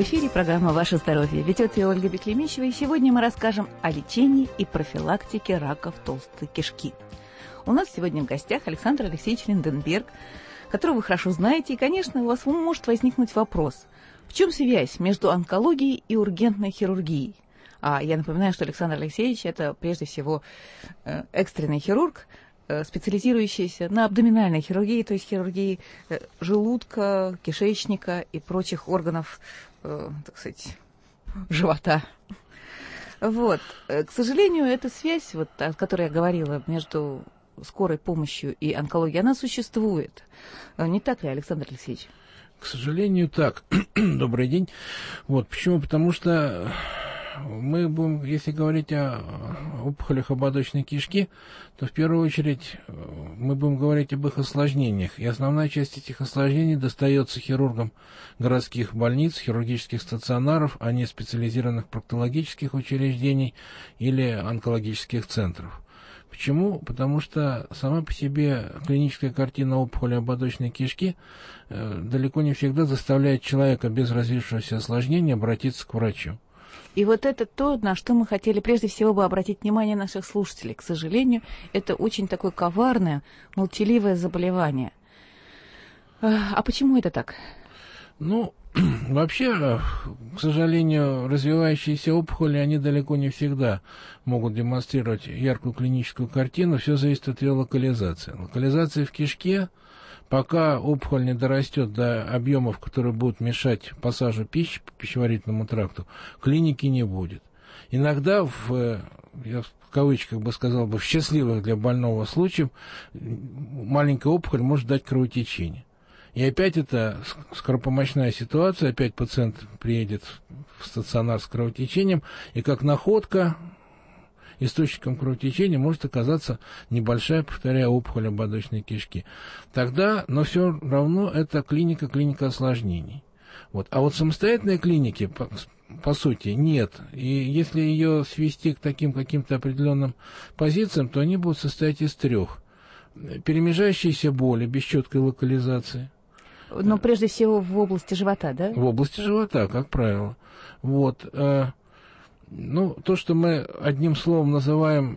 В эфире программа «Ваше здоровье». Ведет ее Ольга Беклемищева, и сегодня мы расскажем о лечении и профилактике раков толстой кишки. У нас сегодня в гостях Александр Алексеевич Линденберг, которого вы хорошо знаете, и, конечно, у вас может возникнуть вопрос: в чем связь между онкологией и ургентной хирургией? А я напоминаю, что Александр Алексеевич – это прежде всего экстренный хирург, специализирующийся на абдоминальной хирургии, то есть хирургии желудка, кишечника и прочих органов, так сказать, живота. Вот. К сожалению, эта связь, вот, о которой я говорила, между скорой помощью и онкологией, она существует. Не так ли, Александр Алексеевич? К сожалению, так. Добрый день. Вот. Почему? Потому что мы будем, если говорить о опухолях ободочной кишки, то в первую очередь мы будем говорить об их осложнениях. И основная часть этих осложнений достается хирургам городских больниц, хирургических стационаров, а не специализированных проктологических учреждений или онкологических центров. Почему? Потому что сама по себе клиническая картина опухоли ободочной кишки далеко не всегда заставляет человека без развившегося осложнения обратиться к врачу. И вот это то, на что мы хотели прежде всего бы обратить внимание наших слушателей. К сожалению, это очень такое коварное, молчаливое заболевание. А почему это так? Ну, вообще, к сожалению, развивающиеся опухоли, они далеко не всегда могут демонстрировать яркую клиническую картину. Все зависит от ее локализации. Локализация в кишке, пока опухоль не дорастет до объемов, которые будут мешать пассажу пищи по пищеварительному тракту, клиники не будет. Иногда, я в кавычках бы сказал, в счастливых для больного случаях, маленькая опухоль может дать кровотечение. И опять это скоропомощная ситуация, опять пациент приедет в стационар с кровотечением, и как находка источником кровотечения может оказаться небольшая, повторяю, опухоль ободочной кишки. Тогда, но все равно это клиника осложнений. Вот. А вот самостоятельной клиники, по сути, нет. И если ее свести к таким каким-то определенным позициям, то они будут состоять из трех. Перемежающиеся боли без четкой локализации. Но прежде всего в области живота, да? В области живота, как правило. Вот. Ну, то, что мы одним словом называем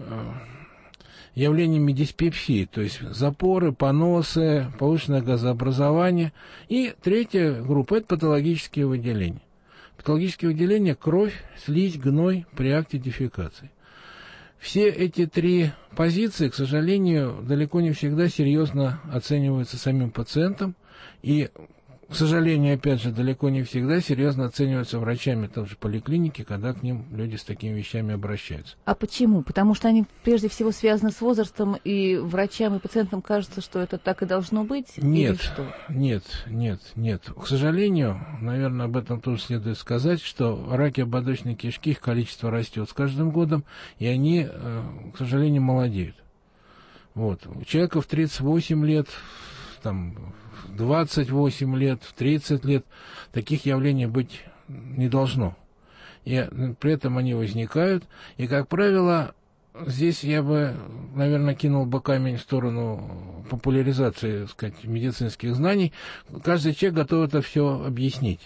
явлениями диспепсии, то есть запоры, поносы, повышенное газообразование. И третья группа – это патологические выделения. Патологические выделения – кровь, слизь, гной при акте дефекации. Все эти три позиции, к сожалению, далеко не всегда серьезно оцениваются самим пациентом и, к сожалению, опять же, далеко не всегда серьезно оцениваются врачами той же поликлиники, когда к ним люди с такими вещами обращаются. А почему? Потому что они прежде всего связаны с возрастом, и врачам и пациентам кажется, что это так и должно быть? Нет, или что? нет. К сожалению, наверное, об этом тоже следует сказать, что раки ободочной кишки, их количество растет с каждым годом, и они, к сожалению, молодеют. Вот. У человека в 38 лет, там, в 28 лет, в 30 лет таких явлений быть не должно. И при этом они возникают. И, как правило, здесь я бы, наверное, кинул бы камень в сторону популяризации, так сказать, медицинских знаний. Каждый человек готов это все объяснить.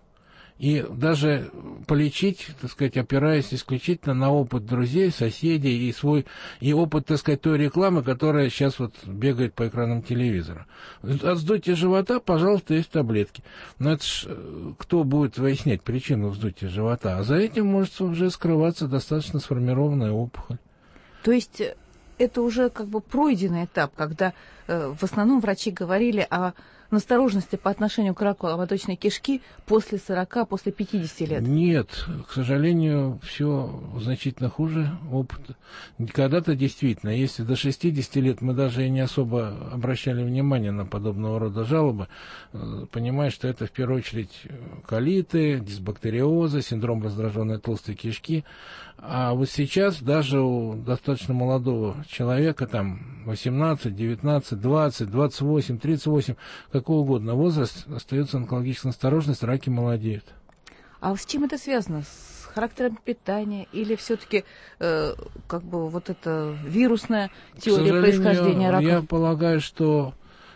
И даже полечить, так сказать, опираясь исключительно на опыт друзей, соседей и опыт, так сказать, той рекламы, которая сейчас вот бегает по экранам телевизора. От вздутия живота, пожалуйста, есть таблетки. Но это ж кто будет выяснять причину вздутия живота? А за этим может уже скрываться достаточно сформированная опухоль. То есть это уже как бы пройденный этап, когда в основном врачи говорили о настороженности по отношению к раку ободочной кишки после 40, после 50 лет? Нет, к сожалению, все значительно хуже опыта. Когда-то действительно, если до 60 лет мы даже и не особо обращали внимание на подобного рода жалобы, понимая, что это в первую очередь колиты, дисбактериозы, синдром раздраженной толстой кишки. А вот сейчас даже у достаточно молодого человека, там 18, 19, 20, 28, 38, какого угодно возраст, остается онкологическая настороженность, раки молодеют. А с чем это связано? С характером питания или все-таки как бы вот это вирусная теория происхождения раков? Я полагаю, что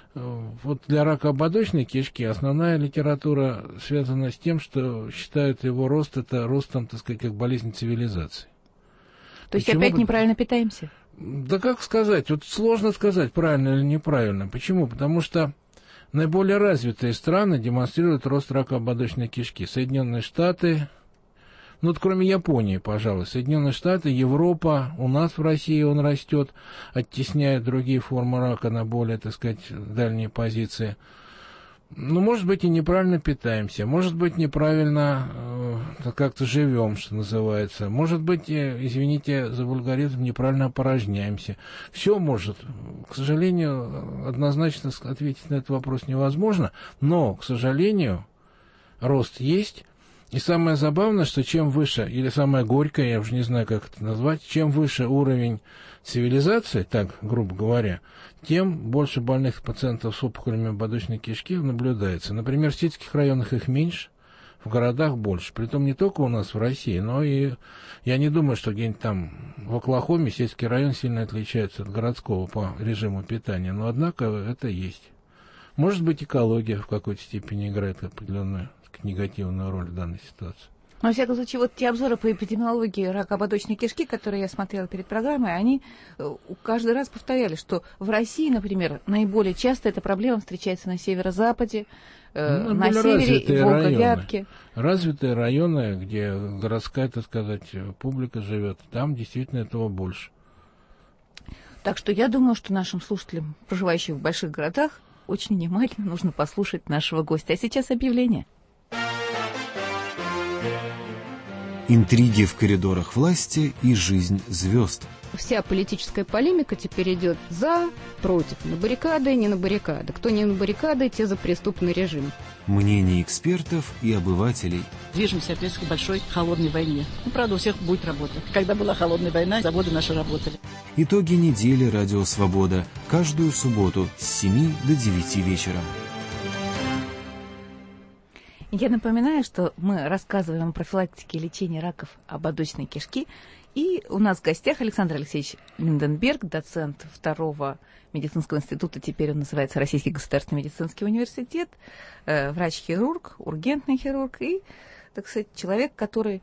Вот для рака ободочной кишки основная литература связана с тем, что считают его рост, это ростом, так сказать, как болезнь цивилизации. То есть опять неправильно питаемся? Да как сказать, вот сложно сказать, правильно или неправильно. Почему? Потому что наиболее развитые страны демонстрируют рост рака ободочной кишки. Соединенные Штаты, ну вот кроме Японии, пожалуй, Соединенные Штаты, Европа, у нас в России он растет, оттесняет другие формы рака на более, так сказать, дальние позиции. Ну, может быть, и неправильно питаемся, может быть, неправильно как-то живем, что называется, может быть, извините за вульгаризм, неправильно опорожняемся. Все может. К сожалению, однозначно ответить на этот вопрос невозможно, но, к сожалению, рост есть. И самое забавное, что чем выше, или самое горькое, я уже не знаю, как это назвать, чем выше уровень цивилизации, так, грубо говоря, тем больше больных пациентов с опухолями ободочной кишки наблюдается. Например, в сельских районах их меньше, в городах больше. Притом не только у нас в России, но и я не думаю, что где-нибудь там в Оклахоме сельский район сильно отличается от городского по режиму питания. Но, однако, это есть. Может быть, экология в какой-то степени играет определенную негативную роль в данной ситуации. Во всяком случае, вот те обзоры по эпидемиологии рака ободочной кишки, которые я смотрела перед программой, они каждый раз повторяли, что в России, например, наиболее часто эта проблема встречается на северо-западе, на севере, Волга-Вятке. Развитые районы, где городская, так сказать, публика живет, там действительно этого больше. Так что я думаю, что нашим слушателям, проживающим в больших городах, очень внимательно нужно послушать нашего гостя. А сейчас объявление. Интриги в коридорах власти и жизнь звезд. Вся политическая полемика теперь идет за, против, на баррикады, не на баррикады. Кто не на баррикады, те за преступный режим. Мнения экспертов и обывателей. Движемся опять к большой холодной войне. Ну, правда, у всех будет работа. Когда была холодная война, заводы наши работали. Итоги недели «Радио Свобода». Каждую субботу с 7 до 9 вечера. Я напоминаю, что мы рассказываем о профилактике и лечении раков ободочной кишки. И у нас в гостях Александр Алексеевич Линденберг, доцент 2-го медицинского института, теперь он называется Российский государственный медицинский университет, врач-хирург, ургентный хирург и, так сказать, человек, который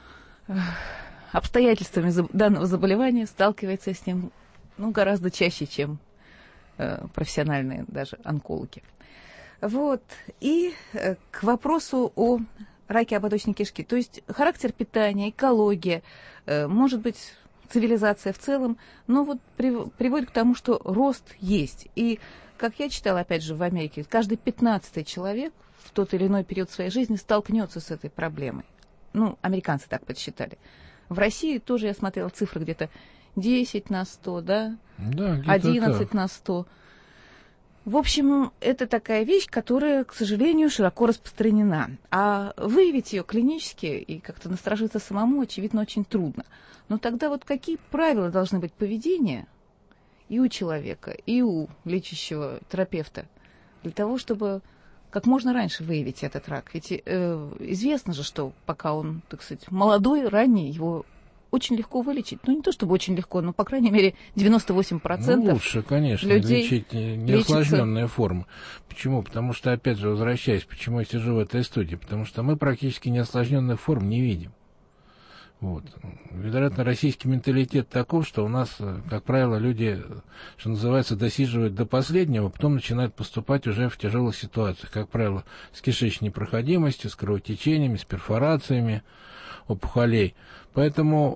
обстоятельствами данного заболевания сталкивается с ним гораздо чаще, чем профессиональные даже онкологи. Вот. И к вопросу о раке ободочной кишки. То есть характер питания, экология, может быть, цивилизация в целом, но вот приводит к тому, что рост есть. И, как я читала, опять же, в Америке, каждый 15-й человек в тот или иной период своей жизни столкнется с этой проблемой. Ну, американцы так подсчитали. В России тоже я смотрела цифры где-то 10 на 100, да? Да, 11 на 100. В общем, это такая вещь, которая, к сожалению, широко распространена. А выявить ее клинически и как-то насторожиться самому, очевидно, очень трудно. Но тогда вот какие правила должны быть поведения и у человека, и у лечащего терапевта для того, чтобы как можно раньше выявить этот рак? Ведь известно же, что пока он, так сказать, молодой, ранний, его очень легко вылечить. Ну, не то чтобы очень легко, но, по крайней мере, 98% лучше, конечно, людей лечить неосложненные формы. Почему? Потому что, опять же, возвращаясь, почему я сижу в этой студии, потому что мы практически неосложненных форм не видим. Вот. Вероятно, российский менталитет таков, что у нас, как правило, люди, что называется, досиживают до последнего, потом начинают поступать уже в тяжелых ситуациях, как правило, с кишечной проходимостью, с кровотечениями, с перфорациями опухолей. Поэтому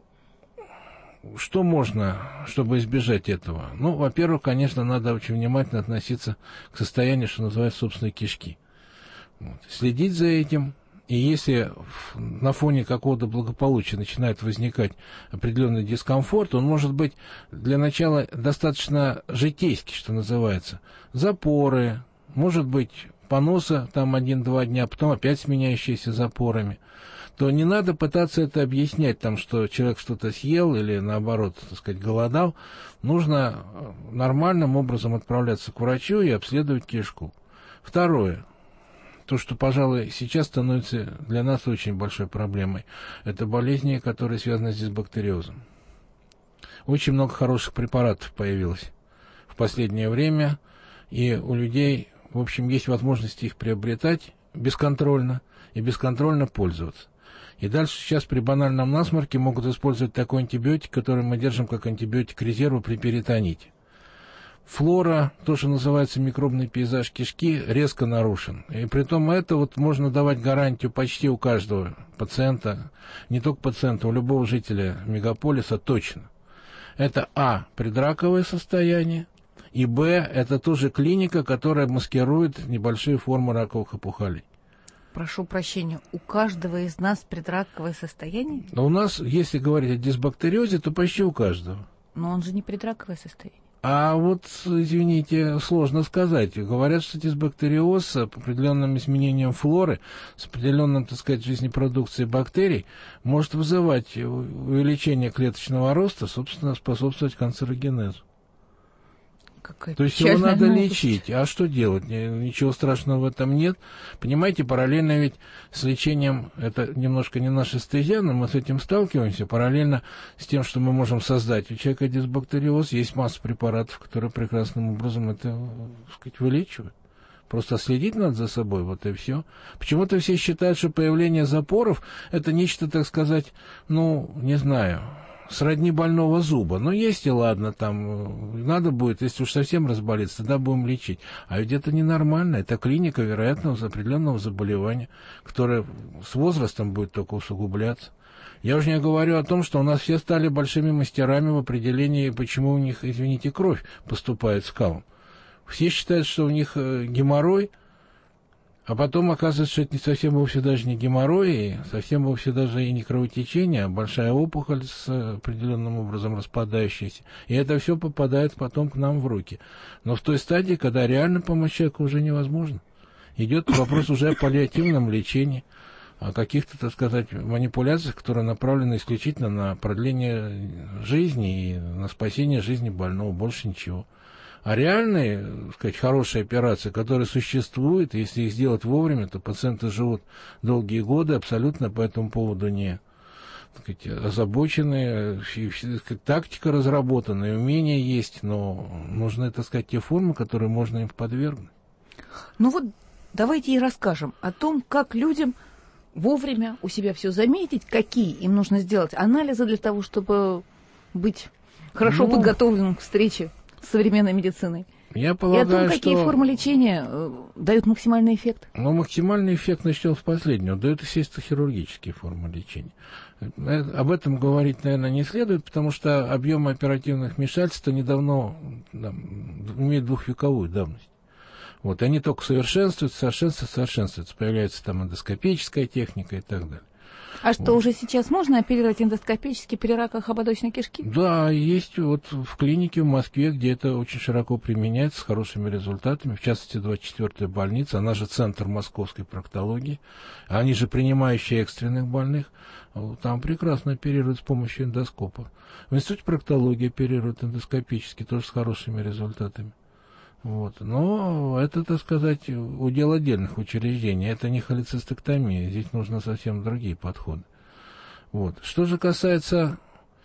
что можно, чтобы избежать этого? Ну, во-первых, конечно, надо очень внимательно относиться к состоянию, что называется, собственной кишки. Вот. Следить за этим. И если на фоне какого-то благополучия начинает возникать определенный дискомфорт, он может быть для начала достаточно житейский, что называется. Запоры, может быть поноса там 1-2 дня, потом опять сменяющиеся запорами. То не надо пытаться это объяснять, там, что человек что-то съел или, наоборот, так сказать, голодал. Нужно нормальным образом отправляться к врачу и обследовать кишку. Второе. То, что, пожалуй, сейчас становится для нас очень большой проблемой, это болезни, которые связаны здесь с бактериозом. Очень много хороших препаратов появилось в последнее время. и у людей, в общем, есть возможность их приобретать бесконтрольно и бесконтрольно пользоваться. И дальше сейчас при банальном насморке могут использовать такой антибиотик, который мы держим как антибиотик резерва при перитоните. Флора, то, что называется микробный пейзаж кишки, резко нарушен. И при том это вот можно давать гарантию почти у каждого пациента, не только пациента, у любого жителя мегаполиса точно. Это А, предраковое состояние, и Б, это тоже клиника, которая маскирует небольшие формы раковых опухолей. Прошу прощения, у каждого из нас предраковое состояние? Но у нас, если говорить о дисбактериозе, то почти у каждого. Но он же не предраковое состояние. А вот, извините, сложно сказать. Говорят, что дисбактериоз с определенным изменением флоры, с определенным, так сказать, жизнепродукцией бактерий, может вызывать увеличение клеточного роста, собственно, способствовать канцерогенезу. То есть его надо лечить. А что делать? Ничего страшного в этом нет. Понимаете, параллельно ведь с лечением, это немножко не наша стезя, но мы с этим сталкиваемся, параллельно с тем, что мы можем создать у человека дисбактериоз, есть масса препаратов, которые прекрасным образом это, так сказать, вылечивают. Просто следить надо за собой, вот и все. Почему-то все считают, что появление запоров – это нечто, так сказать, ну, не знаю, сродни больного зуба. Но есть и ладно, там, надо будет, если уж совсем разболеться, тогда будем лечить. А ведь это ненормально, это клиника вероятного определенного заболевания, которое с возрастом будет только усугубляться. Я уже не говорю о том, что у нас все стали большими мастерами в определении, почему у них, извините, кровь поступает скалом. Все считают, что у них геморрой, а потом оказывается, что это не совсем вовсе даже не геморрой, и совсем вовсе даже и не кровотечение, а большая опухоль с определенным образом распадающаяся. И это все попадает потом к нам в руки. Но в той стадии, когда реально помочь человеку уже невозможно. Идет вопрос уже о паллиативном лечении, о каких-то, так сказать, манипуляциях, которые направлены исключительно на продление жизни и на спасение жизни больного, больше ничего. А реальные, так сказать, хорошие операции, которые существуют, если их сделать вовремя, то пациенты живут долгие годы, абсолютно по этому поводу не, так сказать, озабочены, тактика разработана, и умения есть, но нужны, так сказать, те формы, которые можно им подвергнуть. Ну вот давайте и расскажем о том, как людям вовремя у себя все заметить, какие им нужно сделать анализы для того, чтобы быть хорошо подготовленным к встрече с современной медициной. Я полагаю, и о том, какие что формы лечения дают максимальный эффект. Ну, максимальный эффект начнем с последнего. Дают, естественно, хирургические формы лечения. Об этом говорить, наверное, не следует, потому что объемы оперативных вмешательств недавно имеют двухвековую давность. Вот, они только совершенствуются, появляется там эндоскопическая техника и так далее. А что, уже сейчас можно оперировать эндоскопически при раках ободочной кишки? Да, есть вот в клинике в Москве, где это очень широко применяется, с хорошими результатами, в частности, 24-я больница, она же центр московской проктологии, они же принимающие экстренных больных, там прекрасно оперируют с помощью эндоскопа. В институте проктологии оперируют эндоскопически, тоже с хорошими результатами. Вот. Но это, так сказать, удел отдельных учреждений. Это не холецистектомия. Здесь нужны совсем другие подходы. Вот. Что же касается,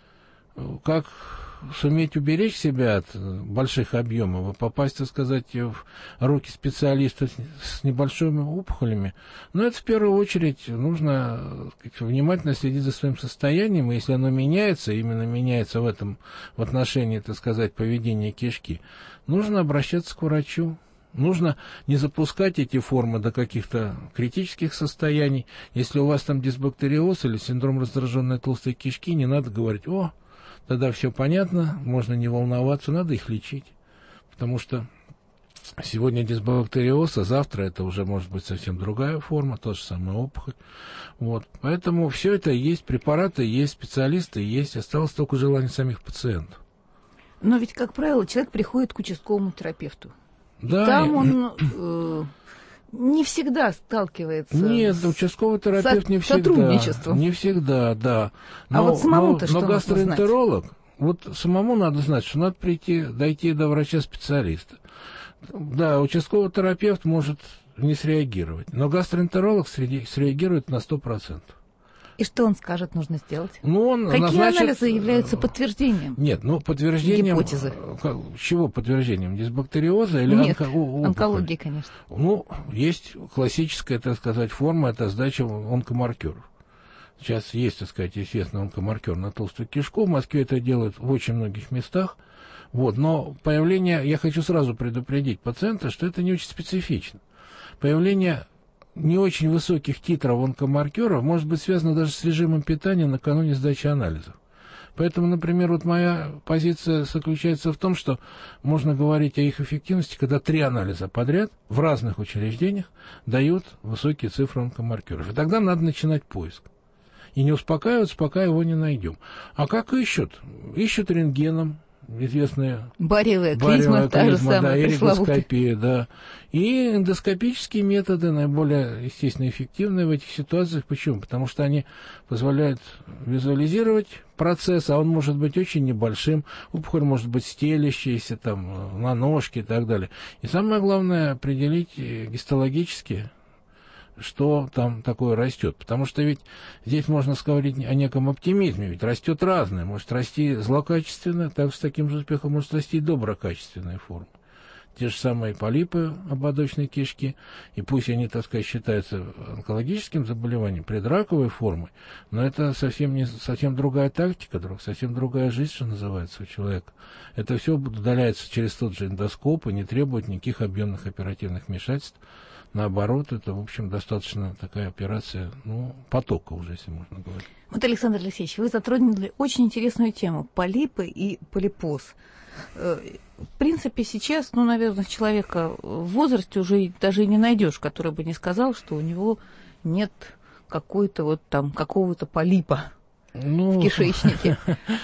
как суметь уберечь себя от больших объемов и попасть, так сказать, в руки специалиста с небольшими опухолями, но это в первую очередь нужно, так сказать, внимательно следить за своим состоянием, и если оно меняется, именно меняется в отношении, так сказать, поведения кишки, нужно обращаться к врачу. Нужно не запускать эти формы до каких-то критических состояний. Если у вас там дисбактериоз или синдром раздраженной толстой кишки, не надо говорить: о, тогда все понятно, можно не волноваться, надо их лечить. Потому что сегодня дисбактериоз, а завтра это уже может быть совсем другая форма, та же самая опухоль. Вот. Поэтому все это есть, препараты есть, специалисты есть, осталось только желание самих пациентов. Но ведь, как правило, человек приходит к участковому терапевту. Да, там он не всегда сталкивается с участковый терапевт не всегда. Сотрудничеством. Не всегда, да. А вот самому-то что но гастроэнтеролог, вот самому надо знать, что надо дойти до врача-специалиста. Да, участковый терапевт может не среагировать, но гастроэнтеролог среагирует на 100%. И что он скажет, нужно сделать? Ну, он Какие назначит... анализы являются подтверждением? Нет, подтверждением... Гипотезы. Чего подтверждением? Дисбактериоза или Нет, онкологии, конечно. Есть классическая, так сказать, форма, это сдача онкомаркеров. Сейчас есть, так сказать, естественно, онкомаркер на толстую кишку. В Москве это делают в очень многих местах. Но появление, я хочу сразу предупредить пациента, что это не очень специфично. Появление не очень высоких титров онкомаркеров может быть связано даже с режимом питания накануне сдачи анализов. Поэтому, например, моя позиция заключается в том, что можно говорить о их эффективности, когда 3 анализа подряд в разных учреждениях дают высокие цифры онкомаркеров. И тогда надо начинать поиск. И не успокаиваться, пока его не найдем. А как ищут? Ищут рентгеном. Известная бариевая клизма, та же самая, эригоскопия, да. И эндоскопические методы наиболее, естественно, эффективны в этих ситуациях. Почему? Потому что они позволяют визуализировать процесс, а он может быть очень небольшим. Опухоль может быть стелящаяся, там, на ножке и так далее. И самое главное, определить гистологически, что там такое растет. Потому что ведь здесь можно говорить о неком оптимизме, ведь растет разное. Может расти злокачественная, так с таким же успехом может расти и доброкачественная форма. Те же самые полипы ободочной кишки, и пусть они, так сказать, считаются онкологическим заболеванием, предраковой формой, но это совсем другая тактика, совсем другая жизнь, что называется, у человека. Это все удаляется через тот же эндоскоп и не требует никаких объемных оперативных вмешательств. Наоборот, это, в общем, достаточно такая операция, потока уже, если можно говорить. Александр Алексеевич, вы затронули очень интересную тему – полипы и полипоз. В принципе, сейчас, наверное, человека в возрасте уже даже и не найдешь, который бы не сказал, что у него нет какого-то полипа в кишечнике.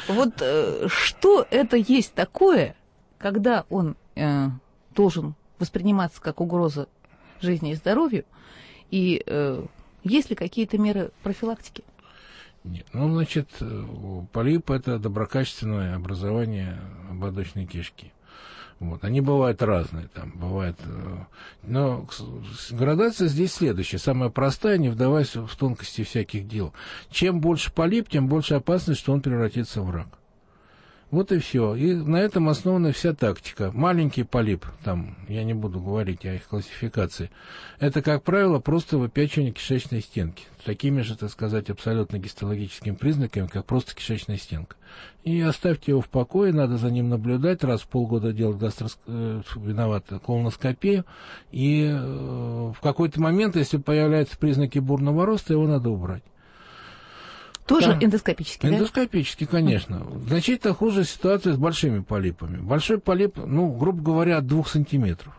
Что это есть такое, когда он должен восприниматься как угроза жизни и здоровью, и есть ли какие-то меры профилактики? Нет, полип – это доброкачественное образование ободочной кишки. Они бывают разные, но градация здесь следующая, самая простая, не вдаваясь в тонкости всяких дел. Чем больше полип, тем больше опасность, что он превратится в рак. Вот и все. И на этом основана вся тактика. Маленький полип, я не буду говорить о их классификации, это, как правило, просто выпячивание кишечной стенки. С такими же, так сказать, абсолютно гистологическими признаками, как просто кишечная стенка. И оставьте его в покое, надо за ним наблюдать, раз в полгода делать колоноскопию. И в какой-то момент, если появляются признаки бурного роста, его надо убрать. Тоже эндоскопически, да? Эндоскопически, конечно. Значительно хуже ситуация с большими полипами. Большой полип, грубо говоря, от 2 сантиметров.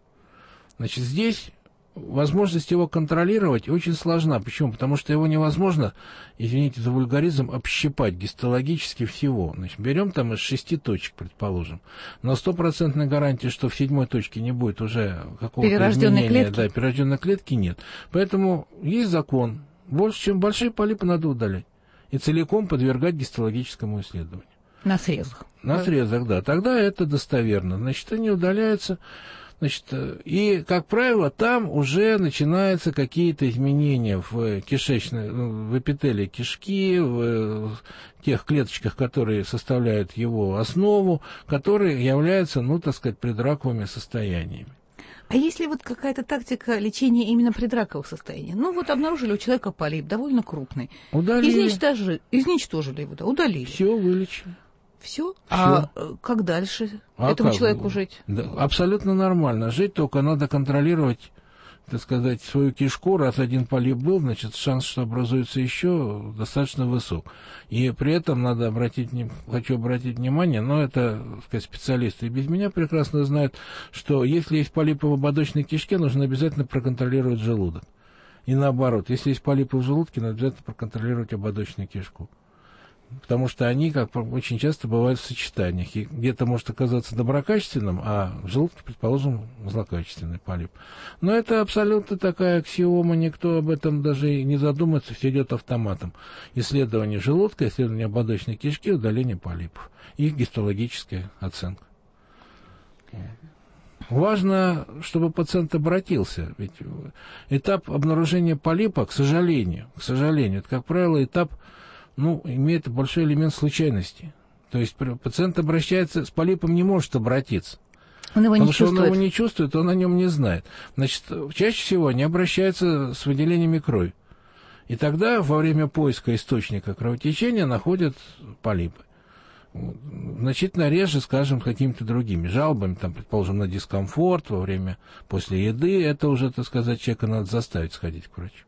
Здесь возможность его контролировать очень сложна. Почему? Потому что его невозможно, извините за вульгаризм, общипать гистологически всего. Берем из 6 точек, предположим. Но 100% гарантии, что в 7-й точке не будет уже какого-то изменения. Да, перерожденной клетки нет. Поэтому есть закон. Больше, чем большие полипы, надо удалять. И целиком подвергать гистологическому исследованию. На срезах. На срезах, да. Тогда это достоверно. Они удаляются. И, как правило, там уже начинаются какие-то изменения в эпителии кишки, в тех клеточках, которые составляют его основу, которые являются, предраковыми состояниями. А есть ли какая-то тактика лечения именно предраковых состояний? Обнаружили у человека полип, довольно крупный. Удалили. Изничтожили его, да, удалили. Все, вылечили. Все? А как дальше этому человеку жить? Да, абсолютно нормально. Жить, только надо контролировать, так сказать, свою кишку. Раз один полип был, шанс, что образуется еще, достаточно высок. И при этом хочу обратить внимание, но это, так сказать, специалисты без меня прекрасно знают, что если есть полипы в ободочной кишке, нужно обязательно проконтролировать желудок. И наоборот, если есть полипы в желудке, надо обязательно проконтролировать ободочную кишку. Потому что они, очень часто бывают в сочетаниях. И где-то может оказаться доброкачественным, а в желудке, предположим, злокачественный полип. Но это абсолютно такая аксиома, никто об этом даже и не задумается, все идет автоматом. Исследование желудка, исследование ободочной кишки, удаление полипов. И гистологическая оценка. важно, чтобы пациент обратился. Ведь этап обнаружения полипа, к сожалению, это, как правило, этап, имеет большой элемент случайности. То есть пациент обращается, с полипом не может обратиться. Он его не чувствует. Потому что он его не чувствует, он о нем не знает. Значит, чаще всего они обращаются с выделениями крови. И тогда во время поиска источника кровотечения находят полипы. Значительно реже, скажем, какими-то другими жалобами, предположим, на дискомфорт после еды, это уже, так сказать, человека надо заставить сходить к врачу.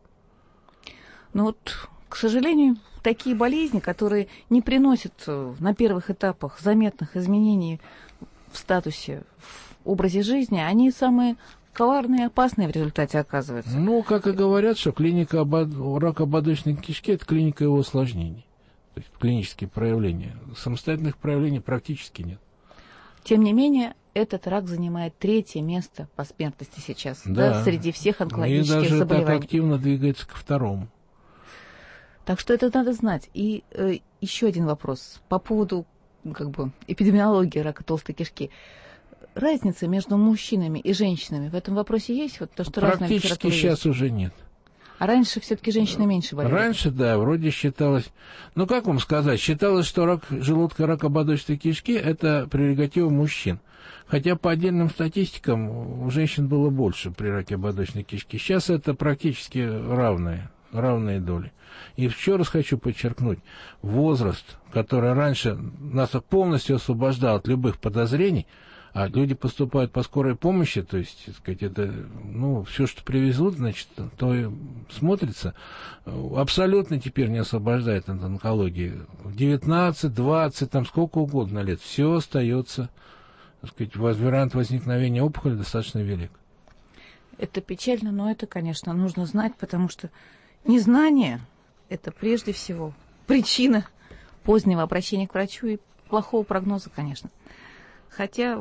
К сожалению, такие болезни, которые не приносят на первых этапах заметных изменений в статусе, в образе жизни, они самые коварные и опасные в результате оказываются. Как и говорят, что клиника рака ободочной кишки – это клиника его осложнений. То есть клинические проявления. Самостоятельных проявлений практически нет. Тем не менее, этот рак занимает 3-е место по смертности сейчас, среди всех онкологических заболеваний. И даже так активно двигается ко 2-му. Так что это надо знать. И еще один вопрос по поводу эпидемиологии рака толстой кишки. Разница между мужчинами и женщинами в этом вопросе есть? То, что практически сейчас уже нет. А раньше все-таки женщины меньше болели? Раньше, вроде считалось... как вам сказать? Считалось, что рак желудка, рак ободочной кишки – это прерогатива мужчин. Хотя по отдельным статистикам у женщин было больше при раке ободочной кишки. Сейчас это практически равные доли. И еще раз хочу подчеркнуть, возраст, который раньше нас полностью освобождал от любых подозрений, а люди поступают по скорой помощи, то есть, так сказать, это, все, что привезут, значит, то и смотрится, абсолютно теперь не освобождает от онкологии. 19, 20, сколько угодно лет, все остается, так сказать, вариант возникновения опухоли достаточно велик. Это печально, но это, конечно, нужно знать, потому что незнание – это прежде всего причина позднего обращения к врачу и плохого прогноза, конечно. Хотя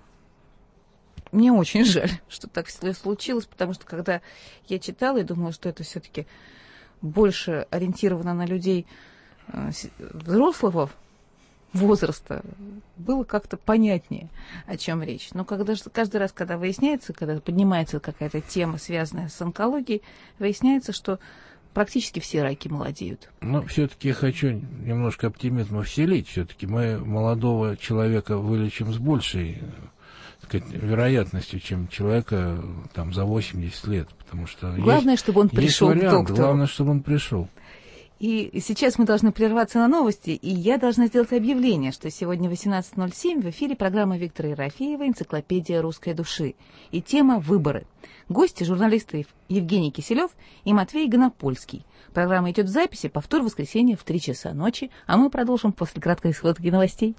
мне очень жаль, что так случилось, потому что когда я читала, я думала, что это все-таки больше ориентировано на людей взрослого возраста, было как-то понятнее, о чем речь. Но каждый раз, когда выясняется, когда поднимается какая-то тема, связанная с онкологией, выясняется, что практически все раки молодеют. Все-таки я хочу немножко оптимизма вселить. Все-таки мы молодого человека вылечим с большей, так сказать, вероятностью, чем человека за 80 лет. Потому что главное, чтобы он пришел к доктору. Главное, чтобы он пришел. И сейчас мы должны прерваться на новости, и я должна сделать объявление, что сегодня в 18:07 в эфире программа Виктора Ерофеева «Энциклопедия русской души». И тема «Выборы». Гости – журналисты Евгений Киселев и Матвей Гонопольский. Программа идет в записи, повтор в воскресенье в 3 часа ночи, а мы продолжим после краткой сводки новостей.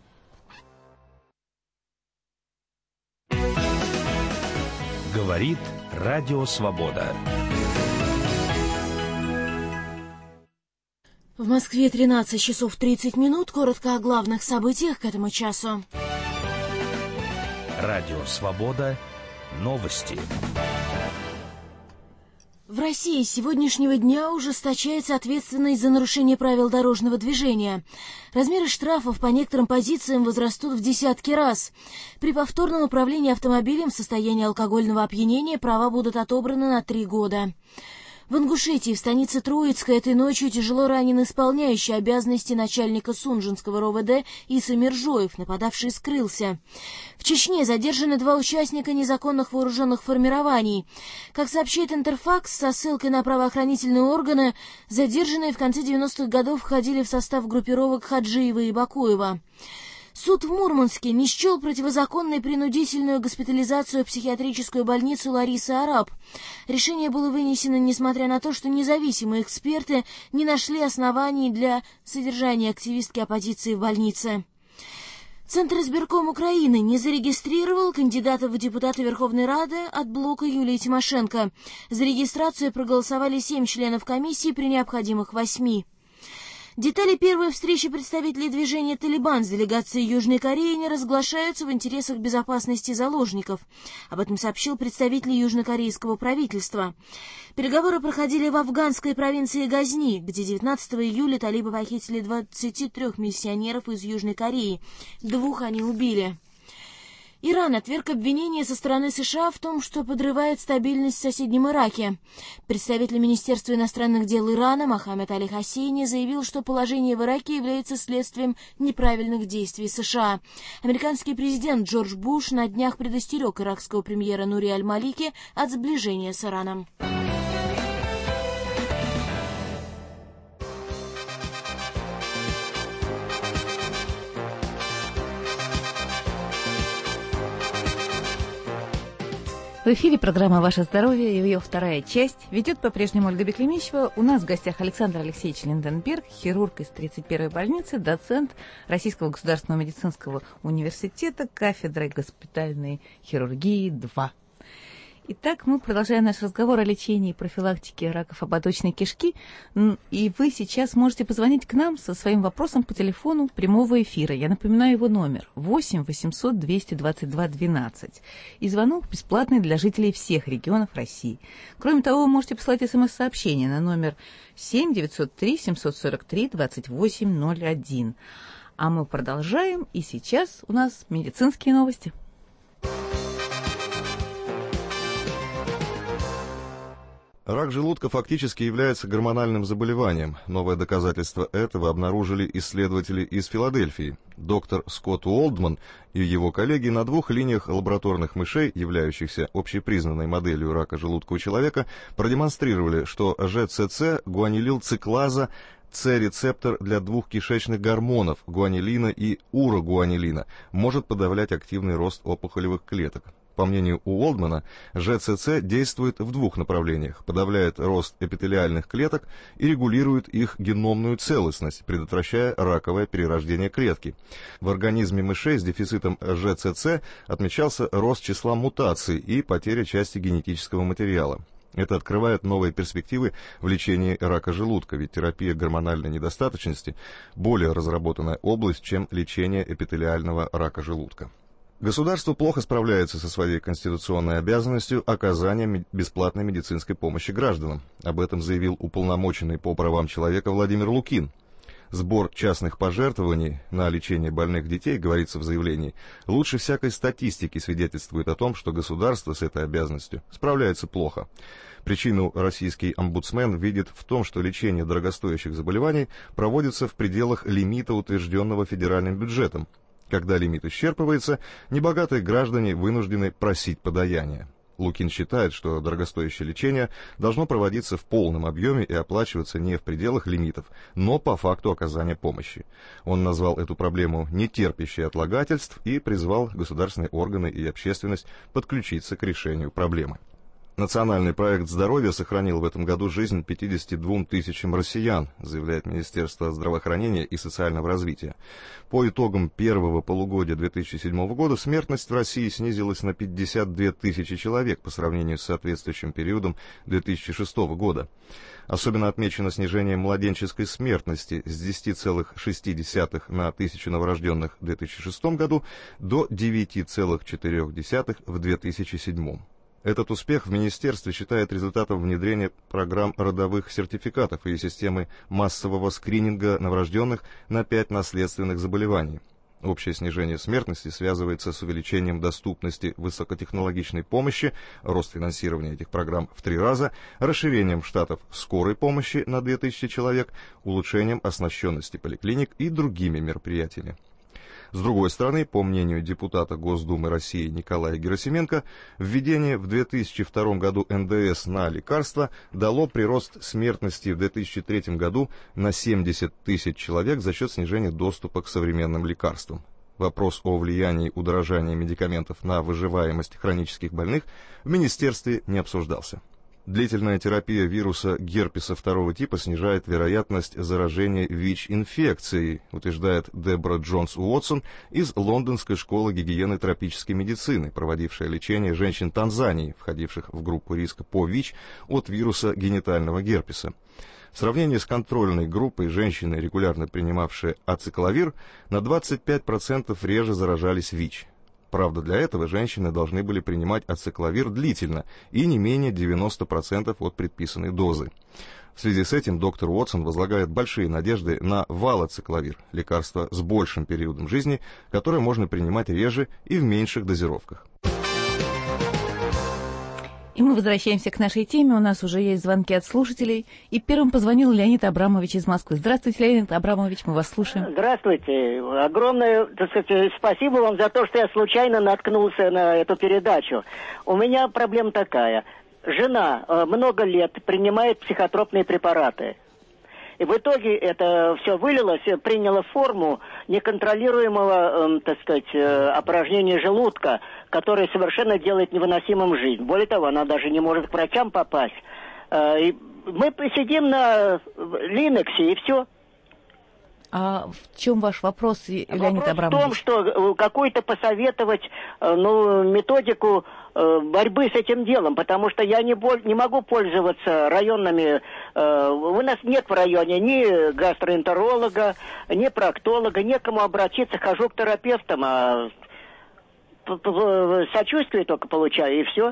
Говорит Радио Свобода. В Москве 13 часов 30 минут. Коротко о главных событиях к этому часу. Радио Свобода. Новости. В России с сегодняшнего дня ужесточается ответственность за нарушение правил дорожного движения. Размеры штрафов по некоторым позициям возрастут в десятки раз. При повторном управлении автомобилем в состоянии алкогольного опьянения права будут отобраны на 3 года. В Ингушетии, в станице Троицкой, этой ночью тяжело ранен исполняющий обязанности начальника Сунжинского РОВД Иса Миржоев, нападавший скрылся. В Чечне задержаны 2 участника незаконных вооруженных формирований. Как сообщает Интерфакс, со ссылкой на правоохранительные органы, задержанные в конце 90-х годов входили в состав группировок Хаджиева и Бакуева. Суд в Мурманске не счел противозаконной принудительную госпитализацию в психиатрическую больницу Ларисы Араб. Решение было вынесено, несмотря на то, что независимые эксперты не нашли оснований для содержания активистки оппозиции в больнице. Центр избирком Украины не зарегистрировал кандидатов в депутаты Верховной Рады от блока Юлии Тимошенко. За регистрацию проголосовали 7 членов комиссии при необходимых 8. Детали первой встречи представителей движения «Талибан» с делегацией Южной Кореи не разглашаются в интересах безопасности заложников. Об этом сообщил представитель южнокорейского правительства. Переговоры проходили в афганской провинции Газни, где 19 июля талибы похитили 23 миссионеров из Южной Кореи. 2 они убили. Иран отверг обвинения со стороны США в том, что подрывает стабильность в соседнем Ираке. Представитель Министерства иностранных дел Ирана Мохаммед Али Хосейни заявил, что положение в Ираке является следствием неправильных действий США. Американский президент Джордж Буш на днях предостерег иракского премьера Нури аль-Малики от сближения с Ираном. В эфире программа «Ваше здоровье» и ее вторая часть. Ведет по-прежнему Ольга Беклемищева. У нас в гостях Александр Алексеевич Линденберг, хирург из 31-й больницы, доцент Российского государственного медицинского университета, кафедрой госпитальной хирургии 2. Итак, мы продолжаем наш разговор о лечении и профилактике раков ободочной кишки. И вы сейчас можете позвонить к нам со своим вопросом по телефону прямого эфира. Я напоминаю его номер 8 800 222 12. И звонок бесплатный для жителей всех регионов России. Кроме того, вы можете послать смс-сообщение на номер 7 903 743 2801. А мы продолжаем. И сейчас у нас медицинские новости. Рак желудка фактически является гормональным заболеванием. Новое доказательство этого обнаружили исследователи из Филадельфии. Доктор Скотт Уолдман и его коллеги на 2 линиях лабораторных мышей, являющихся общепризнанной моделью рака желудка у человека, продемонстрировали, что ЖЦЦ, гуанилил-циклаза, С-рецептор для 2 кишечных гормонов гуанилина и урогуанилина может подавлять активный рост опухолевых клеток. По мнению Уолдмана, ЖЦЦ действует в 2 направлениях: подавляет рост эпителиальных клеток и регулирует их геномную целостность, предотвращая раковое перерождение клетки. В организме мышей с дефицитом ЖЦЦ отмечался рост числа мутаций и потеря части генетического материала. Это открывает новые перспективы в лечении рака желудка, ведь терапия гормональной недостаточности – более разработанная область, чем лечение эпителиального рака желудка. Государство плохо справляется со своей конституционной обязанностью оказания бесплатной медицинской помощи гражданам. Об этом заявил уполномоченный по правам человека Владимир Лукин. Сбор частных пожертвований на лечение больных детей, говорится в заявлении, лучше всякой статистики свидетельствует о том, что государство с этой обязанностью справляется плохо. Причину российский омбудсмен видит в том, что лечение дорогостоящих заболеваний проводится в пределах лимита, утвержденного федеральным бюджетом. Когда лимит исчерпывается, небогатые граждане вынуждены просить подаяния. Лукин считает, что дорогостоящее лечение должно проводиться в полном объеме и оплачиваться не в пределах лимитов, но по факту оказания помощи. Он назвал эту проблему нетерпящей отлагательств и призвал государственные органы и общественность подключиться к решению проблемы. Национальный проект здоровья сохранил в этом году жизнь 52 тысячам россиян, заявляет Министерство здравоохранения и социального развития. По итогам первого полугодия 2007 года смертность в России снизилась на 52 тысячи человек по сравнению с соответствующим периодом 2006 года. Особенно отмечено снижение младенческой смертности с 10,6 на 1000 новорожденных в 2006 году до 9,4 в 2007. Этот успех в министерстве считает результатом внедрения программ родовых сертификатов и системы массового скрининга новорожденных на 5 наследственных заболеваний. Общее снижение смертности связывается с увеличением доступности высокотехнологичной помощи, рост финансирования этих программ в 3 раза, расширением штатов скорой помощи на 2000 человек, улучшением оснащенности поликлиник и другими мероприятиями. С другой стороны, по мнению депутата Госдумы России Николая Герасименко, введение в 2002 году НДС на лекарства дало прирост смертности в 2003 году на 70 тысяч человек за счет снижения доступа к современным лекарствам. Вопрос о влиянии удорожания медикаментов на выживаемость хронических больных в министерстве не обсуждался. Длительная терапия вируса герпеса 2 типа снижает вероятность заражения ВИЧ-инфекцией, утверждает Дебора Джонс-Уотсон из Лондонской школы гигиены тропической медицины, проводившая лечение женщин Танзании, входивших в группу риска по ВИЧ от вируса генитального герпеса. В сравнении с контрольной группой женщины, регулярно принимавшие ацикловир, на 25% реже заражались ВИЧ. Правда, для этого женщины должны были принимать ацикловир длительно и не менее 90% от предписанной дозы. В связи с этим доктор Уотсон возлагает большие надежды на валоциклавир, лекарство с большим периодом жизни, которое можно принимать реже и в меньших дозировках. И мы возвращаемся к нашей теме. У нас уже есть звонки от слушателей. И первым позвонил Леонид Абрамович из Москвы. Здравствуйте, Леонид Абрамович, мы вас слушаем. Здравствуйте. Огромное, так сказать, спасибо вам за то, что я случайно наткнулся на эту передачу. У меня проблема такая. Жена много лет принимает психотропные препараты. И в итоге это все вылилось, приняло форму неконтролируемого, так сказать, опорожнения желудка, которое совершенно делает невыносимым жизнь. Более того, она даже не может к врачам попасть. И мы посидим на Линексе, и все. А в чем ваш вопрос, Леонид Абрамович? Вопрос в том, что какую-то посоветовать методику борьбы с этим делом, потому что я не могу пользоваться районными... У нас нет в районе ни гастроэнтеролога, ни проктолога, некому обратиться, хожу к терапевтам, а сочувствие только получаю, и все.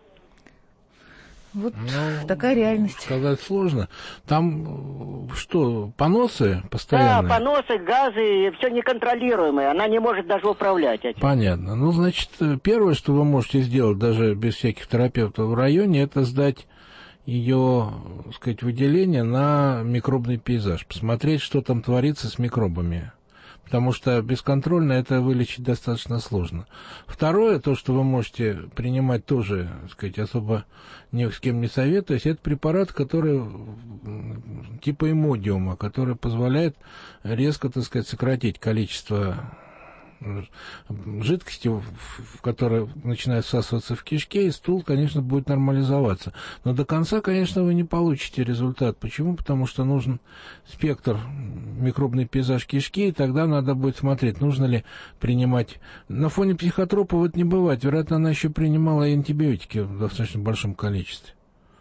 Вот такая реальность. Сказать сложно. Там что, поносы постоянные? Да, поносы, газы, все неконтролируемое. Она не может даже управлять этим. Понятно. Ну, значит, первое, что вы можете сделать, даже без всяких терапевтов в районе, это сдать ее, так сказать, выделение на микробный пейзаж. Посмотреть, что там творится с микробами. Потому что бесконтрольно это вылечить достаточно сложно. Второе, то, что вы можете принимать тоже, так сказать, особо ни с кем не советуюсь, это препарат, который типа имодиума, который позволяет резко, так сказать, сократить количество жидкости, в которой начинает всасываться в кишке, и стул, конечно, будет нормализоваться. Но до конца, конечно, вы не получите результат. Почему? Потому что нужен спектр, микробный пейзаж кишки, и тогда надо будет смотреть, нужно ли принимать. На фоне психотропов это не бывает. Вероятно, она еще принимала и антибиотики в достаточно большом количестве.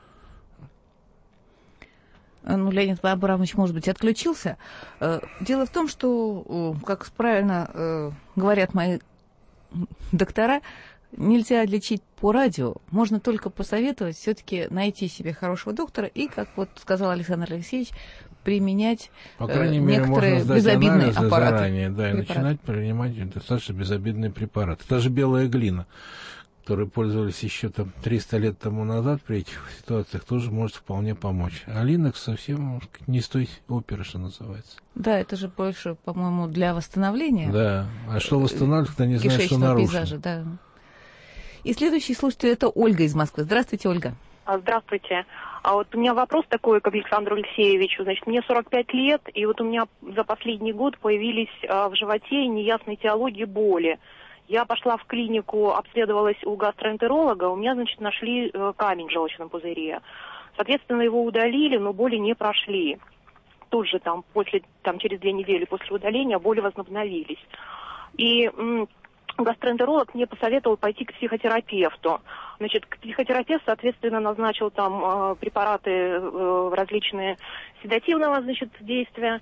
Ну, Леонид Абрамович, может быть, отключился. Дело в том, что, как правильно говорят мои доктора, нельзя лечить по радио. Можно только посоветовать все-таки найти себе хорошего доктора и, как вот сказал Александр Алексеевич, применять по крайней мере, некоторые можно безобидные аппараты. Заранее, да, и начинать принимать достаточно безобидные препараты. Даже белая глина, которые пользовались еще там 300 лет тому назад при этих ситуациях, тоже может вполне помочь. А Линекс совсем не с той оперы, что называется. Да, это же больше, по-моему, для восстановления. Да, а что восстанавливать, когда не знаешь, что нарушено. Пейзажа, да. И следующий слушатель — это Ольга из Москвы. Здравствуйте, Ольга. Здравствуйте. А вот у меня вопрос такой к Александру Алексеевичу. Значит, мне 45 лет, и вот у меня за последний год появились в животе неясной этиологии боли. Я пошла в клинику, обследовалась у гастроэнтеролога, у меня, значит, нашли камень в желчном пузыре. Соответственно, его удалили, но боли не прошли. Тут же через 2 недели после удаления боли возобновились. И гастроэнтеролог мне посоветовал пойти к психотерапевту. Значит, психотерапевт, соответственно, назначил там препараты различные седативного, значит, действия.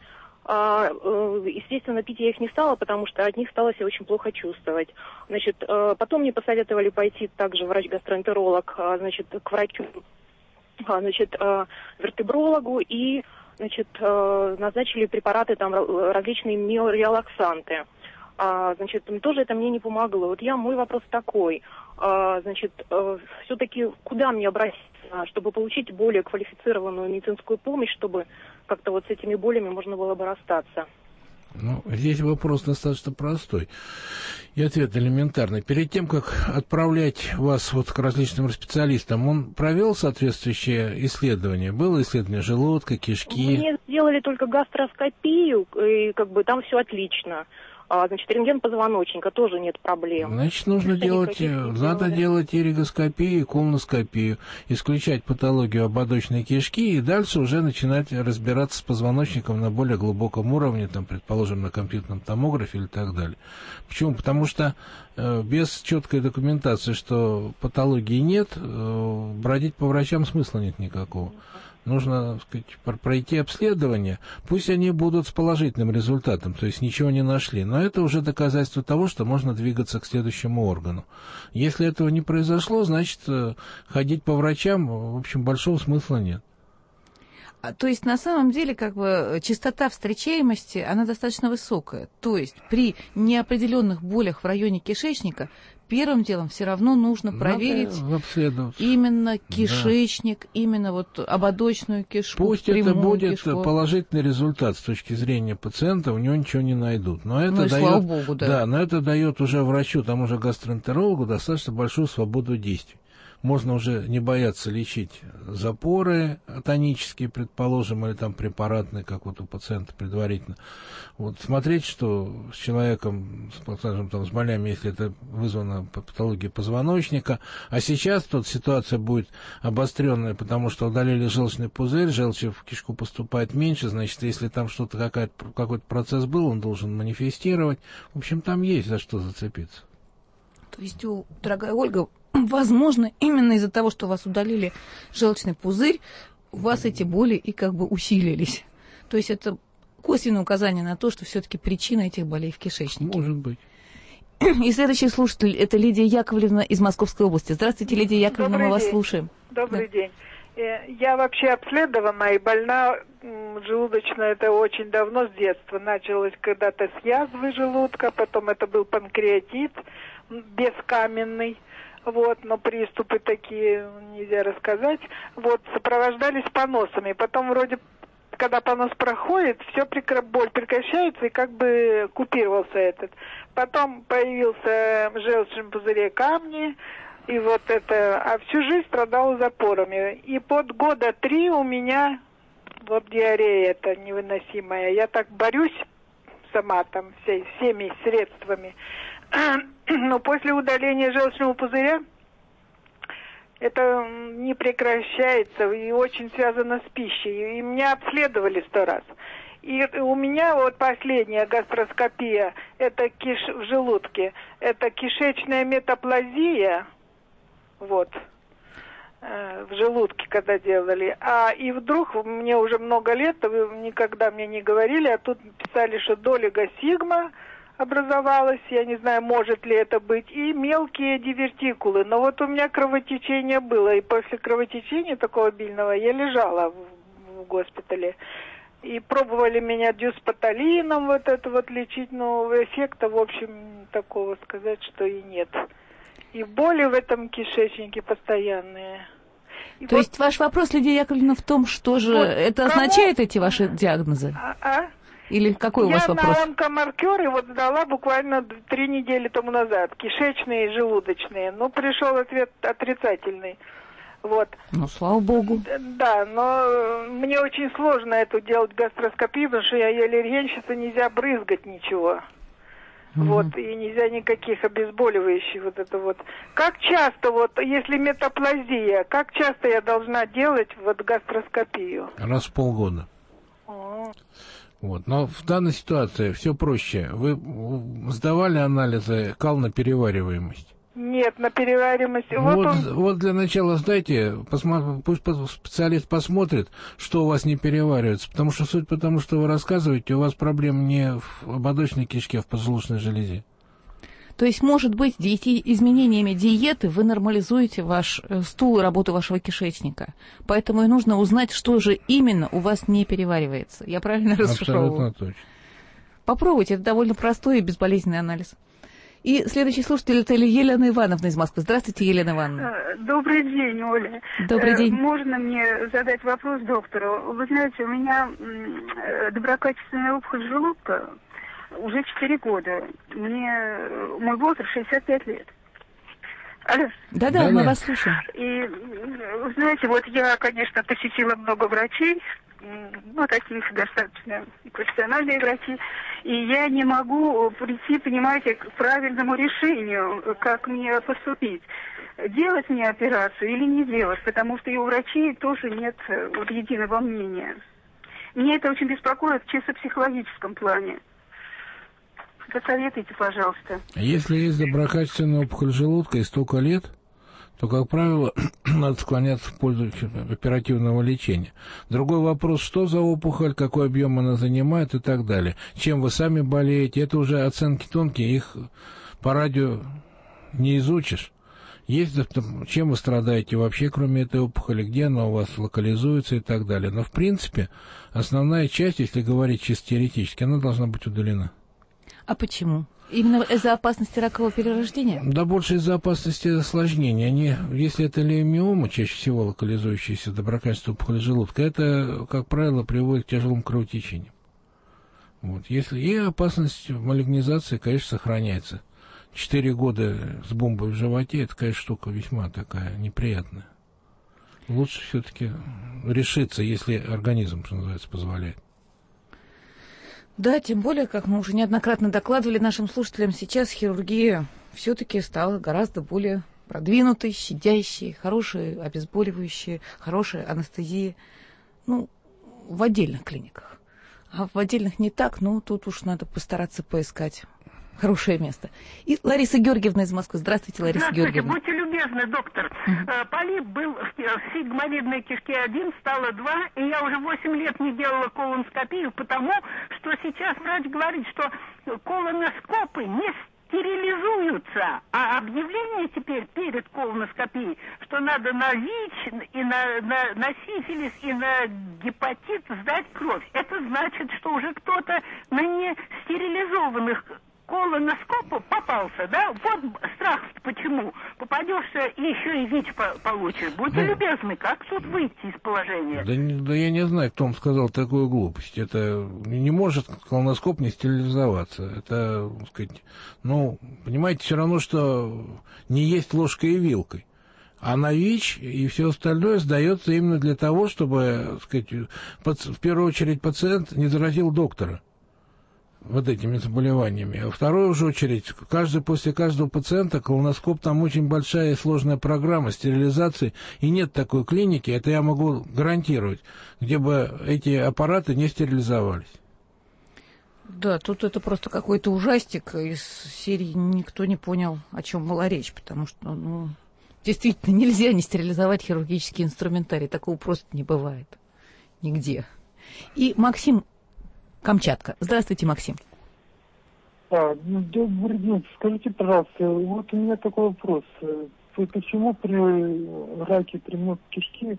Естественно, пить я их не стала, потому что от них стала себя очень плохо чувствовать. Значит, потом мне посоветовали пойти также врач-гастроэнтеролог, значит, к врачу, значит, вертебрологу, и, значит, назначили препараты там различные миорелаксанты. Значит, тоже это мне не помогло. Вот мой вопрос такой, значит, все-таки куда мне обратиться, чтобы получить более квалифицированную медицинскую помощь, чтобы как-то вот с этими болями можно было бы расстаться? Ну, здесь вопрос достаточно простой. И ответ элементарный. Перед тем, как отправлять вас вот к различным специалистам, он провел соответствующее исследование? Было исследование желудка, кишки? Мне сделали только гастроскопию, и как бы там все отлично. Значит, рентген позвоночника, тоже нет проблем. Значит, надо делать и ригоскопию, и колоноскопию, исключать патологию ободочной кишки, и дальше уже начинать разбираться с позвоночником на более глубоком уровне, там, предположим, на компьютерном томографе или так далее. Почему? Потому что без четкой документации, что патологии нет, бродить по врачам смысла нет никакого. Нужно, так сказать, пройти обследование, пусть они будут с положительным результатом, то есть ничего не нашли, но это уже доказательство того, что можно двигаться к следующему органу. Если этого не произошло, значит, ходить по врачам, в общем, большого смысла нет. То есть, на самом деле, как бы, частота встречаемости, она достаточно высокая. То есть, при неопределенных болях в районе кишечника первым делом все равно нужно проверить именно кишечник, именно вот ободочную кишку. Пусть это будет положительный результат с точки зрения пациента, у него ничего не найдут. Но это дает, слава богу, да. Да, но это дает уже врачу, тому же гастроэнтерологу, достаточно большую свободу действий. Можно уже не бояться лечить запоры тонические, предположим, или там препаратные, как вот у пациента предварительно. Вот смотреть, что с человеком, скажем, там, с болями, если это вызвано патологией позвоночника. А сейчас тут ситуация будет обостренная, потому что удалили желчный пузырь, желчи в кишку поступает меньше, значит, если там что-то, какой-то процесс был, он должен манифестировать. В общем, там есть за что зацепиться. То есть, дорогая Ольга, возможно, именно из-за того, что у вас удалили желчный пузырь, у вас эти боли и как бы усилились. То есть это косвенное указание на то, что все-таки причина этих болей в кишечнике. Может быть. И следующий слушатель – это Лидия Яковлевна из Московской области. Здравствуйте, Лидия Яковлевна, мы вас слушаем. Добрый день. Я вообще обследована и больна желудочно, это очень давно, с детства. Началось когда-то с язвы желудка, потом это был панкреатит бескаменный. Вот, но приступы такие нельзя рассказать. Вот, сопровождались поносами. Потом вроде, когда понос проходит, все боль прекращается и как бы купировался этот. Потом появился в желчном пузыре камни, и вот это, а всю жизнь страдала запорами. И под года 3 у меня вот диарея эта невыносимая. Я так борюсь сама там всеми средствами. Но после удаления желчного пузыря это не прекращается и очень связано с пищей. И меня обследовали 100 раз. И у меня вот последняя гастроскопия, это в желудке, это кишечная метаплазия, вот, в желудке, когда делали. И вдруг, мне уже много лет, вы никогда мне не говорили, а тут писали, что долига сигма образовалась, я не знаю, может ли это быть, и мелкие дивертикулы. Но вот у меня кровотечение было, и после кровотечения такого обильного я лежала в госпитале. И пробовали меня дюспаталином вот это вот лечить, но эффекта, в общем, такого сказать, что и нет. И боли в этом кишечнике постоянные. И то есть ваш вопрос, Лидия Яковлевна, в том, что же вот это означает, эти ваши диагнозы? Или какой у вас вопрос? Я на онкомаркер и вот сдала буквально 3 недели тому назад. Кишечные и желудочные. Но пришел ответ отрицательный. Вот. Ну, слава богу. Да, но мне очень сложно эту делать гастроскопию, потому что я аллергенщица, нельзя брызгать ничего. Вот, и нельзя никаких обезболивающих, вот это вот. Как часто, вот, если метаплазия, как часто я должна делать вот гастроскопию? Раз в полгода. Вот. Но в данной ситуации все проще. Вы сдавали анализы кал на перевариваемость? Нет, на перевариваемость. Вот для начала сдайте, пусть специалист посмотрит, что у вас не переваривается. Потому что, суть потому, что вы рассказываете, у вас проблем не в ободочной кишке, а в поджелудочной железе. То есть, может быть, изменениями диеты вы нормализуете ваш стул и работу вашего кишечника. Поэтому и нужно узнать, что же именно у вас не переваривается. Я правильно расшифровываю? Абсолютно точно. Попробуйте, это довольно простой и безболезненный анализ. И следующий слушатель — это Елена Ивановна из Москвы. Здравствуйте, Елена Ивановна. Добрый день, Оля. Добрый день. Можно мне задать вопрос доктору? Вы знаете, у меня доброкачественная опухоль желудка уже 4 года. Мой возраст 65 лет. Алло. Да-да, мы вас слушаем. И, знаете, вот я, конечно, посетила много врачей, ну, таких достаточно профессиональные врачи, и я не могу прийти, понимаете, к правильному решению, как мне поступить. Делать мне операцию или не делать, потому что и у врачей тоже нет вот единого мнения. Меня это очень беспокоит в чисто психологическом плане. Посоветуйте, пожалуйста. Если есть доброкачественная опухоль желудка и столько лет, то, как правило, надо склоняться в пользу оперативного лечения. Другой вопрос, что за опухоль, какой объем она занимает и так далее. Чем вы сами болеете, это уже оценки тонкие, их по радио не изучишь. Есть, чем вы страдаете вообще, кроме этой опухоли, где она у вас локализуется и так далее. Но, в принципе, основная часть, если говорить чисто теоретически, она должна быть удалена. А почему? Именно из-за опасности ракового перерождения? Да, больше из-за опасности осложнений. Они, если это леймиома, чаще всего локализующаяся доброкачественная опухоль желудка, это, как правило, приводит к тяжелым кровотечениям. Вот. Если и опасность малигнизации, конечно, сохраняется. 4 года с бомбой в животе, это, конечно, штука весьма такая неприятная. Лучше все-таки решиться, если организм, что называется, позволяет. Да, тем более, как мы уже неоднократно докладывали нашим слушателям, сейчас хирургия все-таки стала гораздо более продвинутой, щадящей, хорошей, обезболивающей, хорошая анестезия. Ну, в отдельных клиниках. А в отдельных не так, но тут уж надо постараться поискать хорошее место. И Лариса Георгиевна из Москвы. Здравствуйте, Лариса Георгиевна. Будьте любезны, доктор. Полип был в сигмовидной кишке 1, стало 2, и я уже 8 лет не делала колоноскопию, потому что сейчас врач говорит, что колоноскопы не стерилизуются, а объявление теперь перед колоноскопией, что надо на ВИЧ, и на сифилис, и на гепатит сдать кровь. Это значит, что уже кто-то на нестерилизованных колоноскопу попался, да? Вот страх почему. Попадешься и еще и ВИЧ получишь. Будьте любезны, как тут выйти из положения? Да я не знаю, кто вам сказал такую глупость. Это не может колоноскоп не стерилизоваться. Это, так сказать, ну, понимаете, все равно, что не есть ложкой и вилкой. А на ВИЧ и все остальное сдается именно для того, чтобы, так сказать, в первую очередь пациент не заразил доктора вот этими заболеваниями. А во вторую же очередь, после каждого пациента колоноскоп, там очень большая и сложная программа стерилизации, и нет такой клиники, это я могу гарантировать, где бы эти аппараты не стерилизовались. Да, тут это просто какой-то ужастик из серии «Никто не понял, о чем была речь», потому что, ну, действительно, нельзя не стерилизовать хирургический инструментарий, такого просто не бывает нигде. И Максим, Камчатка. Здравствуйте, Максим. Добрый день. Скажите, пожалуйста, вот у меня такой вопрос. Почему при раке прямой кишки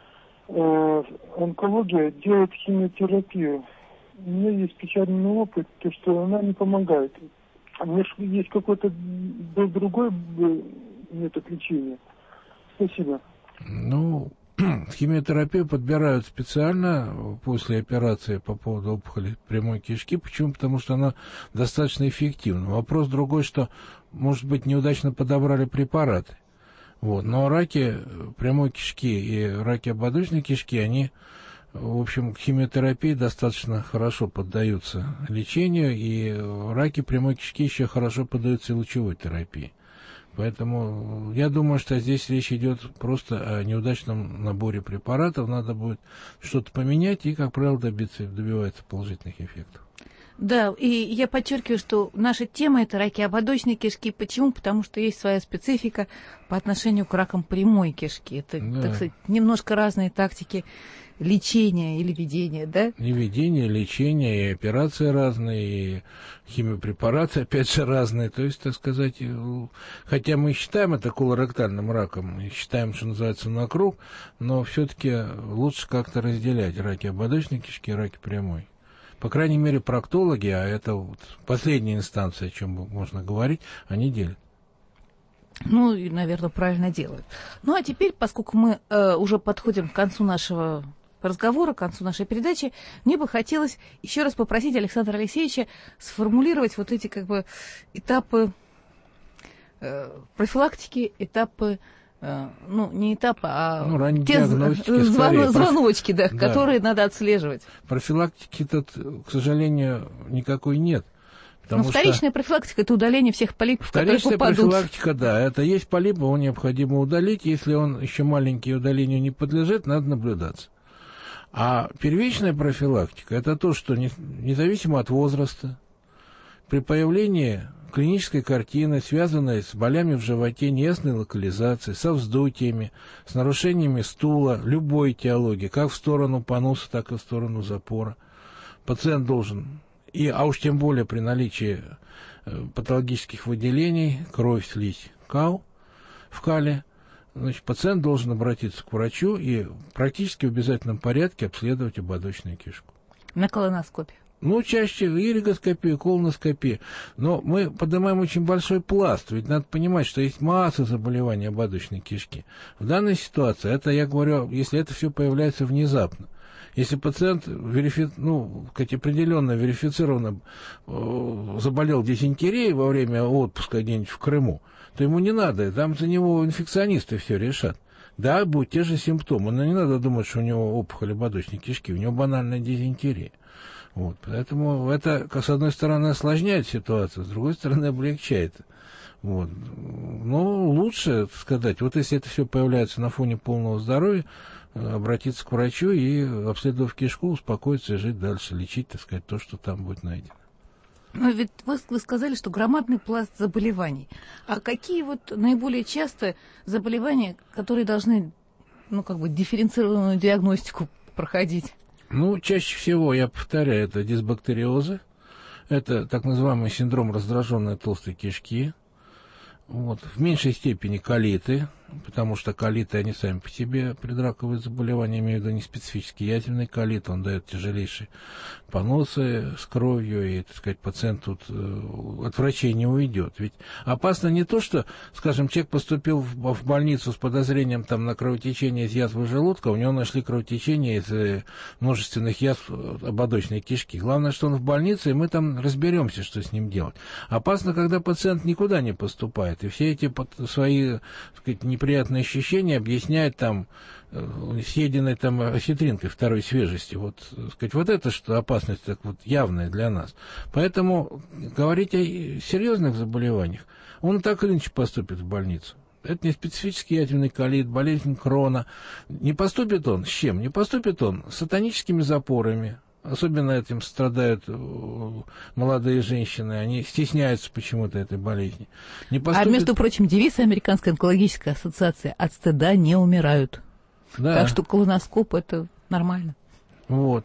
онкология делает химиотерапию? У меня есть печальный опыт, то что она не помогает. Может, есть какой-то другой метод лечения? Спасибо. Ну, химиотерапию подбирают специально после операции по поводу опухоли прямой кишки. Почему? Потому что она достаточно эффективна. Вопрос другой, что, может быть, неудачно подобрали препараты. Вот. Но раки прямой кишки и раки ободочной кишки, они, в общем, к химиотерапии достаточно хорошо поддаются лечению, и раки прямой кишки еще хорошо поддаются и лучевой терапии. Поэтому я думаю, что здесь речь идет просто о неудачном наборе препаратов. Надо будет что-то поменять и, как правило, добивается положительных эффектов. Да, и я подчеркиваю, что наша тема – это раки ободочной кишки. Почему? Потому что есть своя специфика по отношению к ракам прямой кишки. Это, так сказать, немножко разные тактики лечения или ведения, да? И ведение, и лечение, и операции разные, и химиопрепараты, опять же, разные. То есть, так сказать, хотя мы считаем это колоректальным раком, и считаем, что называется, на круг, но все-таки лучше как-то разделять раки ободочной кишки и раки прямой. По крайней мере, проктологи, а это вот последняя инстанция, о чем можно говорить, они делят. Ну, и, наверное, правильно делают. Ну, а теперь, поскольку мы уже подходим к концу нашего разговора, к концу нашей передачи, мне бы хотелось еще раз попросить Александра Алексеевича сформулировать вот эти, как бы, этапы профилактики, этапы, ну, не этапы, а те звоночки, да, которые надо отслеживать. Профилактики тут, к сожалению, никакой нет. Но вторичная профилактика – это удаление всех полипов, которые попадут. Вторичная профилактика, да, это есть полип, его необходимо удалить. Если он еще маленький, удалению не подлежит, надо наблюдаться. А первичная профилактика – это то, что независимо от возраста, при появлении клинической картины, связанной с болями в животе, неясной локализацией, со вздутиями, с нарушениями стула, любой этиологии, как в сторону поноса, так и в сторону запора, пациент должен, а уж тем более при наличии патологических выделений, кровь, слизь, кал, в кале, значит, пациент должен обратиться к врачу и практически в обязательном порядке обследовать ободочную кишку. На колоноскопе. Ну, чаще и ригоскопия, и колоноскопия. Но мы поднимаем очень большой пласт. Ведь надо понимать, что есть масса заболеваний ободочной кишки. В данной ситуации, это я говорю, если это все появляется внезапно. Если пациент определенно верифицированно заболел дизентерией во время отпуска где-нибудь в Крыму, то ему не надо, там за него инфекционисты все решат. Да, будут те же симптомы, но не надо думать, что у него опухоль ободочной кишки, у него банальная дизентерия. Вот, поэтому это, с одной стороны, осложняет ситуацию, с другой стороны, облегчает. Вот. Но лучше сказать, вот если это все появляется на фоне полного здоровья, обратиться к врачу и, обследовав кишку, успокоиться и жить дальше, лечить, так сказать, то, что там будет найдено. Но ведь вы сказали, что громадный пласт заболеваний. А какие вот наиболее часто заболевания, которые должны, дифференцированную диагностику проходить? Ну, чаще всего, я повторяю, это дисбактериозы, это так называемый синдром раздраженной толстой кишки, вот, в меньшей степени колиты, потому что колиты, они сами по себе предраковые заболевания, имею в виду не специфический язвенный колит, он дает тяжелейшие поносы с кровью, и, так сказать, пациент тут от врачей не уйдет. Ведь опасно не то, что, скажем, человек поступил в больницу с подозрением там, на кровотечение из язвы желудка, у него нашли кровотечение из множественных язв ободочной кишки. Главное, что он в больнице, и мы там разберемся, что с ним делать. Опасно, когда пациент никуда не поступает, и все эти свои, так сказать, неприятные ощущения объясняет там съеденной там осетринкой второй свежести. Вот, так сказать, вот это что опасность так вот явная для нас. Поэтому говорить о серьезных заболеваниях, он так или иначе поступит в больницу. Это не специфический язвенный колит, болезнь Крона. Не поступит он с чем? Не поступит он с сатоническими запорами. Особенно этим страдают молодые женщины. Они стесняются почему-то этой болезни. А, между прочим, девиз Американской онкологической ассоциации: от стыда не умирают. Да. Так что колоноскоп — это нормально. Вот.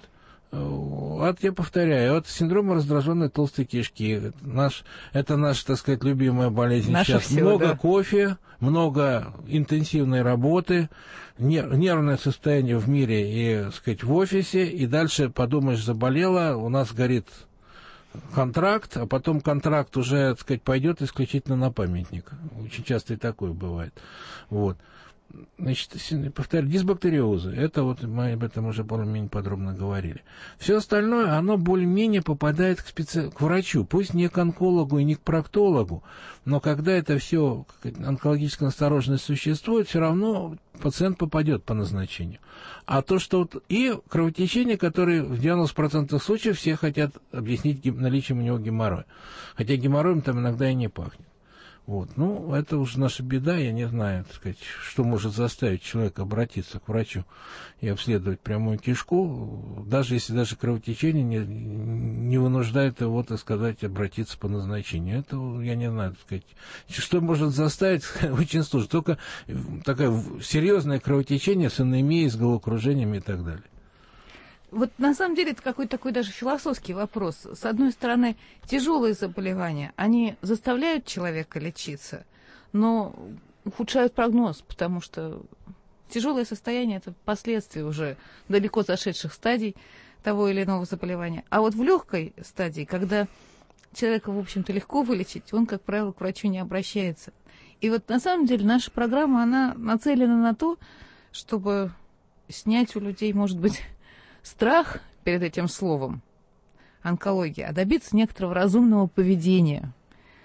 Я повторяю, от синдрома раздраженной толстой кишки. Это наша, так сказать, любимая болезнь. Наша сейчас. Все, много да. кофе, много интенсивной работы, нервное состояние в мире и, так сказать, в офисе, и дальше подумаешь, заболела, у нас горит контракт, а потом контракт уже, так сказать, пойдет исключительно на памятник. Очень часто и такое бывает. Вот. Значит, повторяю, дисбактериозы, это вот мы об этом уже более-менее подробно говорили. Все остальное, оно более-менее попадает к врачу, пусть не к онкологу и не к проктологу, но когда это все, онкологическая настороженность существует, все равно пациент попадет по назначению. А то, что вот и кровотечение, которое в 90% случаев все хотят объяснить наличием у него геморроя, хотя геморроем там иногда и не пахнет. Вот. Ну, это уже наша беда, я не знаю, так сказать, что может заставить человека обратиться к врачу и обследовать прямую кишку, даже если даже кровотечение не вынуждает его, так сказать, обратиться по назначению. Это, я не знаю, так сказать, что может заставить, очень сложно. Только такое серьезное кровотечение с анемией, с головокружением и так далее. Вот на самом деле это какой-то такой даже философский вопрос. С одной стороны, тяжелые заболевания, они заставляют человека лечиться, но ухудшают прогноз, потому что тяжелое состояние — это последствия уже далеко зашедших стадий того или иного заболевания. А вот в легкой стадии, когда человека, в общем-то, легко вылечить, он, как правило, к врачу не обращается. И вот на самом деле наша программа, она нацелена на то, чтобы снять у людей, может быть, страх перед этим словом онкология, а добиться некоторого разумного поведения.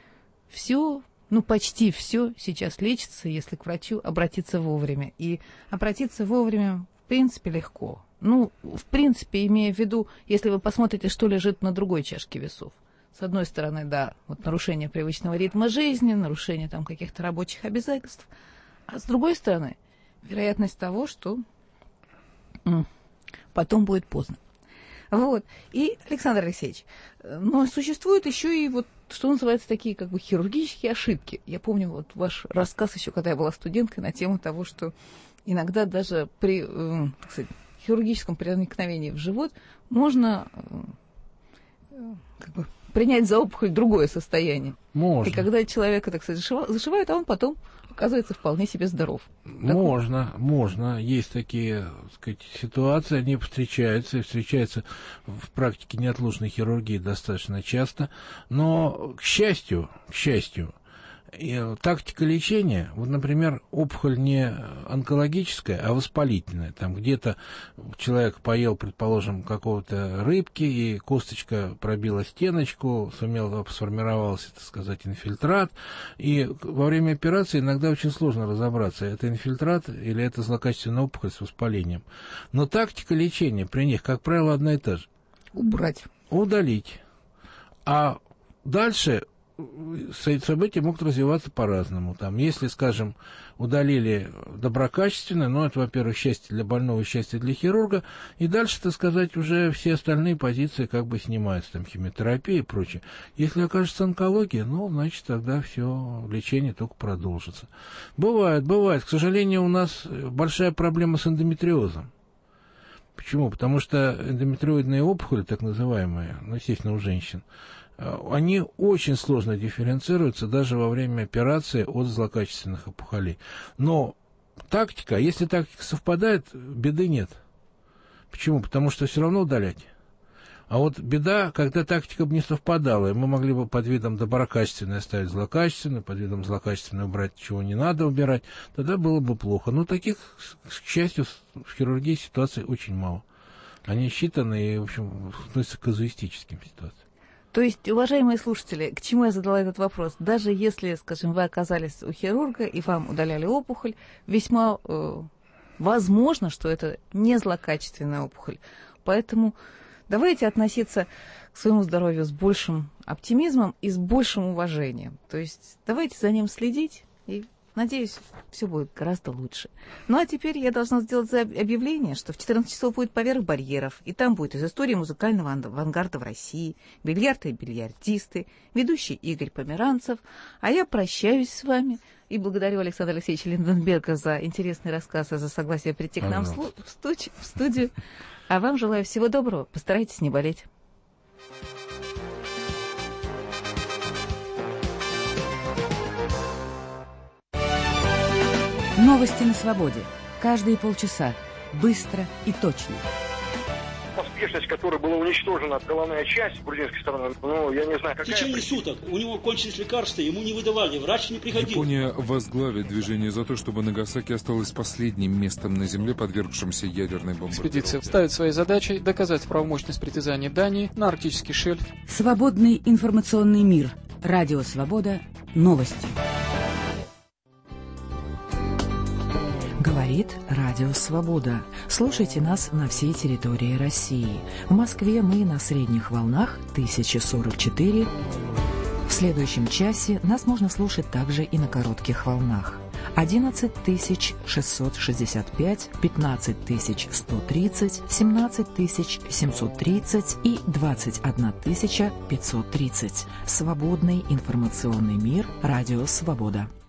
Все, почти все сейчас лечится, если к врачу обратиться вовремя. И обратиться вовремя, в принципе, легко. В принципе, имея в виду, если вы посмотрите, что лежит на другой чашке весов. С одной стороны, да, вот нарушение привычного ритма жизни, нарушение там каких-то рабочих обязательств. А с другой стороны, вероятность того, что потом будет поздно. Вот. И, Александр Алексеевич, но существуют еще и вот, что называется, такие как бы хирургические ошибки. Я помню вот ваш рассказ еще, когда я была студенткой, на тему того, что иногда даже при, так сказать, хирургическом проникновении в живот можно как бы принять за опухоль другое состояние. Можно. И когда человека, так сказать, зашивают, а он потом оказывается вполне себе здоров. Можно. Есть такие, так сказать, ситуации, они встречаются в практике неотложной хирургии достаточно часто. Но, к счастью, тактика лечения, вот, например, опухоль не онкологическая, а воспалительная. Там где-то человек поел, предположим, какого-то рыбки, и косточка пробила стеночку, сформировался, так сказать, инфильтрат. И во время операции иногда очень сложно разобраться, это инфильтрат или это злокачественная опухоль с воспалением. Но тактика лечения при них, как правило, одна и та же. Убрать. Удалить. А дальше события могут развиваться по-разному. Там, если, скажем, удалили доброкачественно, это, во-первых, счастье для больного, счастье для хирурга, и дальше, так сказать, уже все остальные позиции как бы снимаются, там, химиотерапия и прочее. Если окажется онкология, значит, тогда все, лечение только продолжится. Бывает. К сожалению, у нас большая проблема с эндометриозом. Почему? Потому что эндометриоидные опухоли, так называемые, естественно, у женщин, они очень сложно дифференцируются даже во время операции от злокачественных опухолей. Но если тактика совпадает, беды нет. Почему? Потому что все равно удалять. А вот беда, когда тактика бы не совпадала, и мы могли бы под видом доброкачественной оставить злокачественную, под видом злокачественной убрать, чего не надо убирать, тогда было бы плохо. Но таких, к счастью, в хирургии ситуаций очень мало. Они считаны и, в общем, относятся к казуистическим ситуациям. То есть, уважаемые слушатели, к чему я задала этот вопрос? Даже если, скажем, вы оказались у хирурга и вам удаляли опухоль, весьма возможно, что это не злокачественная опухоль. Поэтому давайте относиться к своему здоровью с большим оптимизмом и с большим уважением. То есть давайте за ним следить, и, надеюсь, все будет гораздо лучше. А теперь я должна сделать объявление, что в 14 часов будет «Поверх барьеров», и там будет из истории музыкального авангарда в России, бильярды и бильярдисты, ведущий Игорь Померанцев. А я прощаюсь с вами и благодарю Александра Алексеевича Линденберга за интересный рассказ и за согласие прийти к нам в студию. А вам желаю всего доброго. Постарайтесь не болеть. Новости на свободе. Каждые полчаса. Быстро и точно. Поспешность, которой была уничтожена головная часть грузинской стороны, я не знаю, какая... В течение суток у него кончились лекарства, ему не выдавали, врач не приходил. Япония возглавит движение за то, чтобы Нагасаки осталось последним местом на Земле, подвергшемся ядерной бомбардировке. Экспедиция ставит своей задачей доказать правомощность притязания Дании на арктический шельф. Свободный информационный мир. Радио Свобода. Новости. Говорит Радио Свобода. Слушайте нас на всей территории России. В Москве мы на средних волнах 1044. В следующем часе нас можно слушать также и на коротких волнах. 11665, 15130, 17730 и 21530. Свободный информационный мир. Радио Свобода.